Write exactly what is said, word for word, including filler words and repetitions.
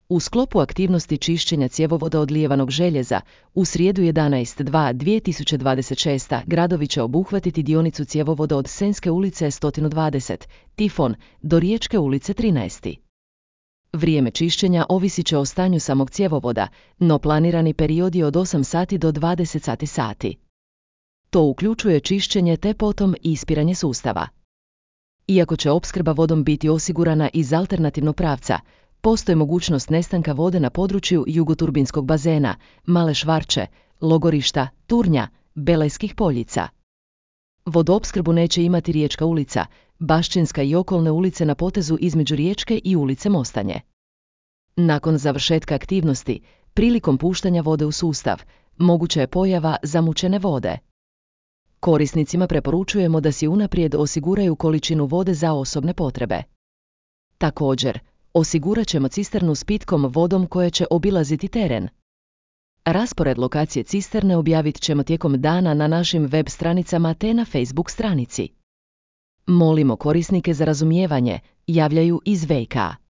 U sklopu aktivnosti čišćenja cjevovoda od lijevanog željeza, u srijedu jedanaestog drugoga dvije tisuće dvadeset šeste. gradovi će obuhvatiti dionicu cjevovoda od Senjske ulice sto dvadeset, Tifon, do Riječke ulice trinaest. Vrijeme čišćenja ovisit će o stanju samog cjevovoda, no planirani period je od osam sati do dvadeset sati. To uključuje čišćenje te potom i ispiranje sustava. Iako će opskrba vodom biti osigurana iz alternativnog pravca, postoji mogućnost nestanka vode na području jugoturbinskog bazena, Male Švarče, Logorišta, Turnja, Belajskih poljica. Vodoopskrbu neće imati Riječka ulica, Bašćinska i okolne ulice na potezu između Riječke i ulice Mostanje. Nakon završetka aktivnosti, prilikom puštanja vode u sustav, moguća je pojava zamućene vode. Korisnicima preporučujemo da si unaprijed osiguraju količinu vode za osobne potrebe. Također, osigurat ćemo cisternu s pitkom vodom koja će obilaziti teren. Raspored lokacije cisterne objavit ćemo tijekom dana na našim web stranicama te na Facebook stranici. Molimo korisnike za razumijevanje, javljaju iz V K.